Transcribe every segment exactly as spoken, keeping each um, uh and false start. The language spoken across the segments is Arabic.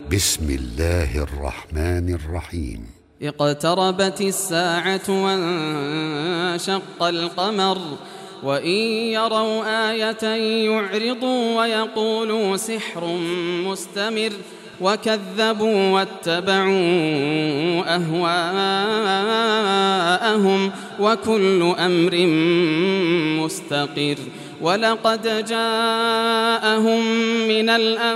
بسم الله الرحمن الرحيم. اقتربت الساعة وانشق القمر وإن يروا آية يعرضوا ويقولوا سحر مستمر وكذبوا واتبعوا أهواءهم وكل أمر مستقر. ولقد جاءهم من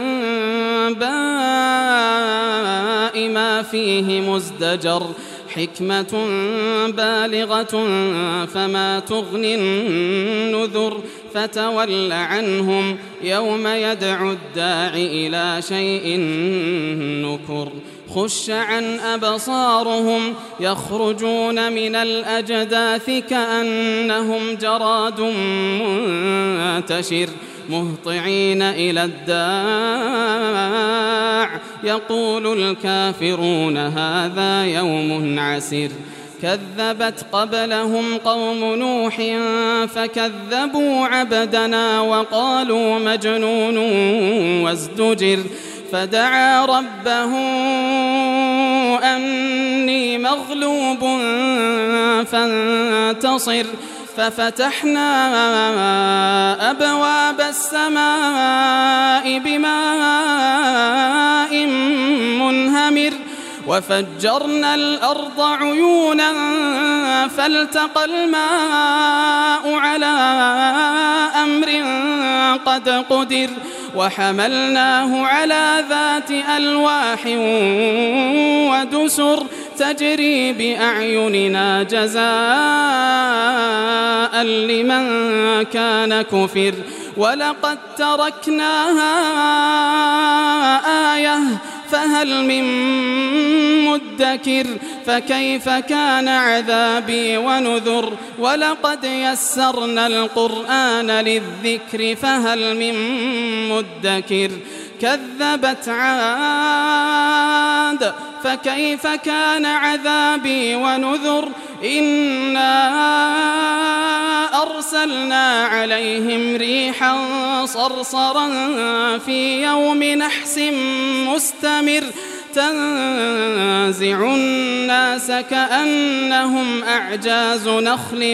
الأنباء ما فيه مزدجر حكمة بالغة فما تغني النذر فتول عنهم يوم يدعو الداع إلى شيء نكر. خش عن أبصارهم يخرجون من الأجداث كأنهم جراد منتشر مهطعين إلى الداع يقول الكافرون هذا يوم عسر. كذبت قبلهم قوم نوح فكذبوا عبدنا وقالوا مجنون وازدجر. فدعا ربه أني مغلوب فانتصر. ففتحنا أبواب السماء بماء منهمر وفجرنا الأرض عيونا فالتقى الماء على أمر قد قدر وحملناه على ذات ألواح ودسر تجري بأعيننا جزاء لمن كان كفر. ولقد تركناها آية فهل من مدكر. فكيف كان عذابي ونذر. ولقد يسرنا القرآن للذكر فهل من مدكر. كذبت عاد فكيف كان عذابي ونذر. إنا أرسلنا عليهم ريحا صرصرا في يوم نحس مستمر تنزع الناس كأنهم أعجاز نخل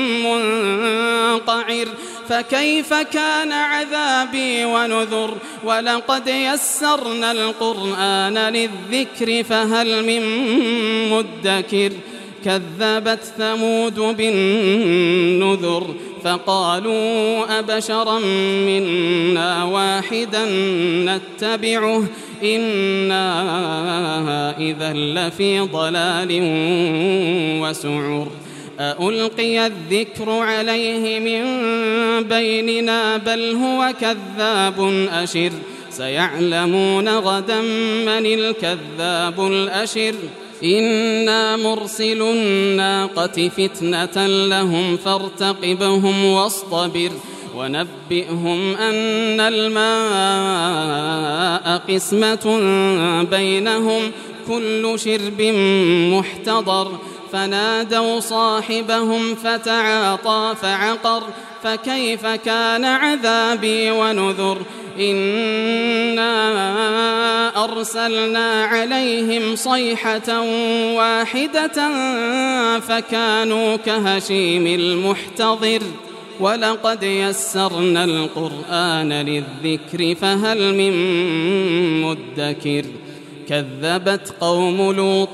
منقعر. فكيف كان عذابي ونذر. ولقد يسرنا القرآن للذكر فهل من مدكر. كذبت ثمود بالنذر فقالوا أبشرا منا واحدا نتبعه إنا إذا لفي ضلال وسعر. أألقي الذكر عليه من بيننا بل هو كذاب أشر. سيعلمون غدا من الكذاب الأشر. إنا مرسل الناقة فتنة لهم فارتقبهم واصطبر. ونبئهم أن الماء قسمة بينهم كل شرب محتضر. فنادوا صاحبهم فتعاطى فعقر. فكيف كان عذابي ونذر. إنا أرسلنا عليهم صيحة واحدة فكانوا كهشيم المحتضر. ولقد يسرنا القرآن للذكر فهل من مدكر. كذبت قوم لوط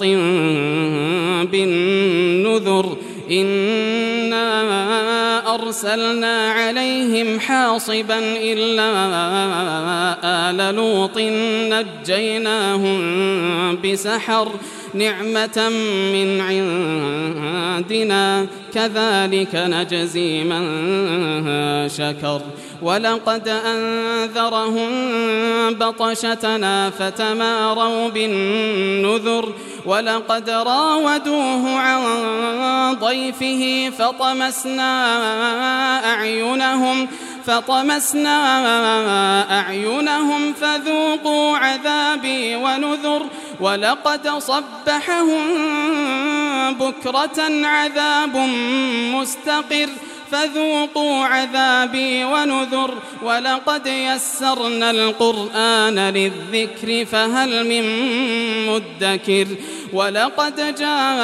بالنذر. إنا أرسلنا عليهم حاصبا إلا آل لوط نجيناهم بسحر نعمة من عندنا كذلك نجزي من شكر. ولقد أنذرهم بطشتنا فتماروا بالنذر. ولقد راودوه عن ضيفه فطمسنا أعينهم فطمسنا أعينهم فذوقوا عذابي ونذر. ولقد صبحهم بكرة عذاب مستقر. فذوقوا عذابي ونذر ولقد يسرنا القرآن للذكر فهل من مدكر ولقد جاء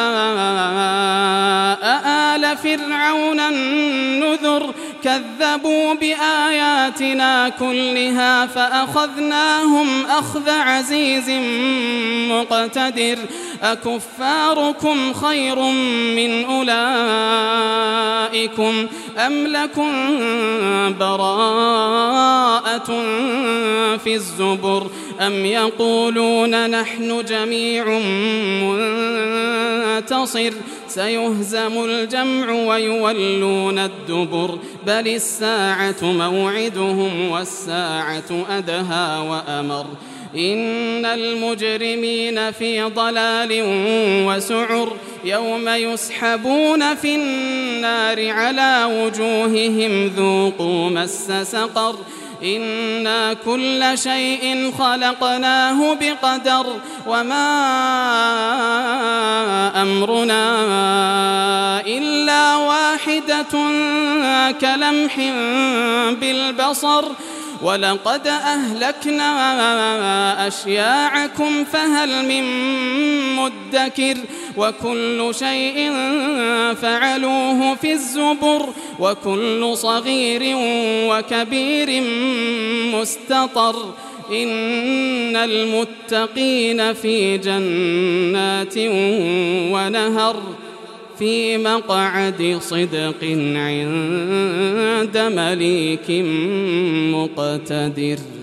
آل فرعون النذر كذبوا بآياتنا كلها فأخذناهم أخذ عزيز مقتدر أكفاركم خير من أولئكم أم لكم براءة في الزبر أم يقولون نحن جميع منتصر سيهزم الجمع ويولون الدبر بل الساعة موعدهم والساعة أدهى وأمر إن المجرمين في ضلال وسعر يوم يسحبون في النار على وجوههم ذوقوا مس سقر إنا كل شيء خلقناه بقدر وما أمرنا إلا واحدة كلمح بالبصر ولقد أهلكنا أشياعكم فهل من مدكر وكل شيء فعلوه في الزبر وكل صغير وكبير مستطر إن المتقين في جنات ونهر في مقعد صدق عند مليك مقتدر.